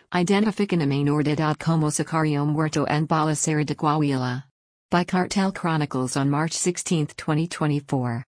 Identifican a Menoridad como Sicario Muerto en Balacera de Coahuila. By Cartel Chronicles on March 16, 2024.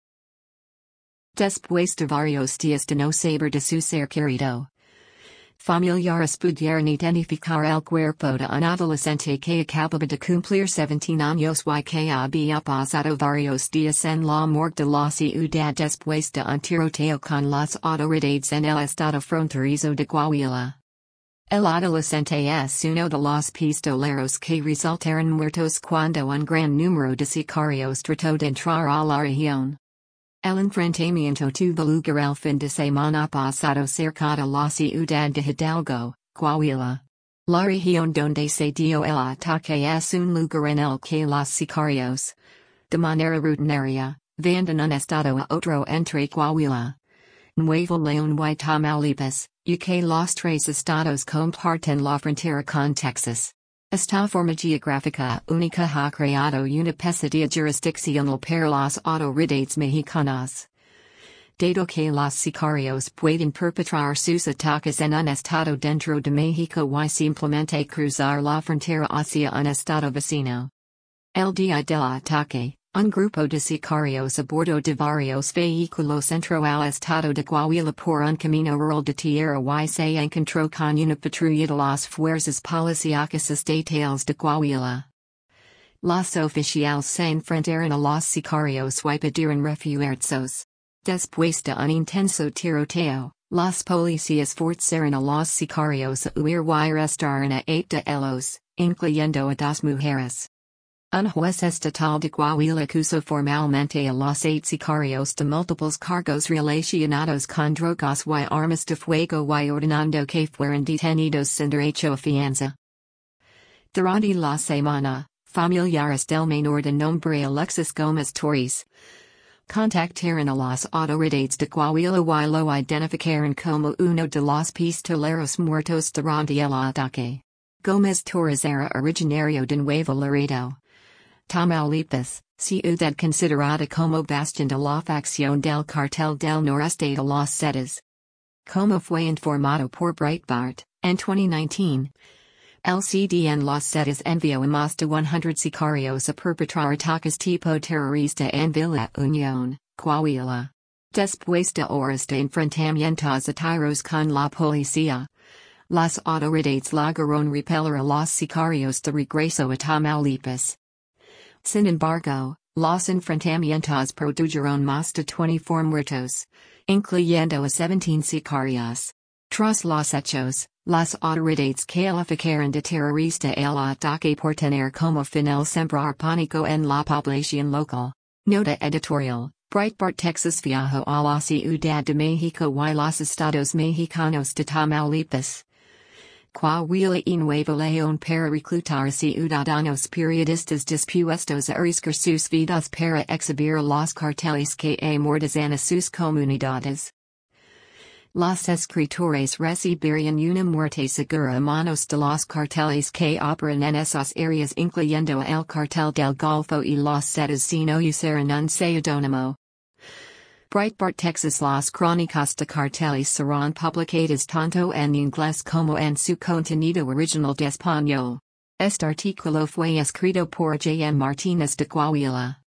Después de varios días de no saber de su ser querido. Familiares pudieron identificar el cuerpo de un adolescente que acababa de cumplir 17 años y que había pasado varios días en la morgue de la ciudad después de un tiroteo con las autoridades en el estado fronterizo de Coahuila. El adolescente es uno de los pistoleros que resultaron muertos cuando un gran número de sicarios trató de entrar a la región. El enfrentamiento tuvo lugar el fin de semana pasado cerca de la ciudad de Hidalgo, Coahuila. La región donde se dio el ataque es un lugar en el que los sicarios, de manera rutinaria, van de un estado a otro entre Coahuila, Nuevo León y Tamaulipas, y que los tres estados comparten la frontera con Texas. Esta forma geográfica única ha creado una pesadilla jurisdiccional para las autoridades mexicanas. Dado que los sicarios pueden perpetrar sus ataques en un estado dentro de México y simplemente cruzar la frontera hacia un estado vecino. El día del ataque, un grupo de sicarios a bordo de varios vehículos entró al estado de Coahuila por un camino rural de tierra y se encontró con una patrulla de las fuerzas policíacas estatales de Coahuila. Los oficiales se enfrentaron a los sicarios y pidieron refuerzos. Después de un intenso tiroteo, los policías forzaron a los sicarios a huir y arrestaron a 8 de ellos, incluyendo a 2 mujeres. Un juez estatal de Coahuila acusó formalmente a los 8 sicarios de múltiples cargos relacionados con drogas y armas de fuego y ordenando que fueran detenidos sin derecho a fianza. Durante la semana, familiares del menor de nombre Alexis Gómez Torres contactaron a las autoridades de Coahuila y lo identificaron como uno de los pistoleros muertos durante el ataque. Gómez Torres era originario de Nuevo Laredo, Tamaulipas, ciudad considerada como bastión de la facción del Cartel del Noreste de los Zetas. Como fue informado por Breitbart, en 2019, el CDN Los Zetas envió a más de 100 sicarios a perpetrar ataques tipo terrorista en Villa Unión, Coahuila. Después de horas de enfrentamientos a tiros con la policía, las autoridades lograron repeler a los sicarios de regreso a Tamaulipas. Sin embargo, los enfrentamientos produjeron más de 24 muertos, incluyendo a 17 sicarios. Tras los hechos, las autoridades calificaron de terrorista el ataque por tener como final sembrar pánico en la población local. Nota editorial: Breitbart Texas viajó a la Ciudad de México y los estados mexicanos de Tamaulipas, Coahuila y Nuevo León para reclutar ciudadanos periodistas dispuestos a arriesgar sus vidas para exhibir a los carteles que amordazan a sus comunidades. Los escritores recibirían una muerte segura a manos de los carteles que operan en esas áreas incluyendo el Cartel del Golfo y los Zetas si no usaran un seudónimo. Breitbart Texas. Las crónicas de carteles serán publicadas tanto en inglés como en su contenido original de español. Este artículo fue escrito por J. M. Martínez de Coahuila.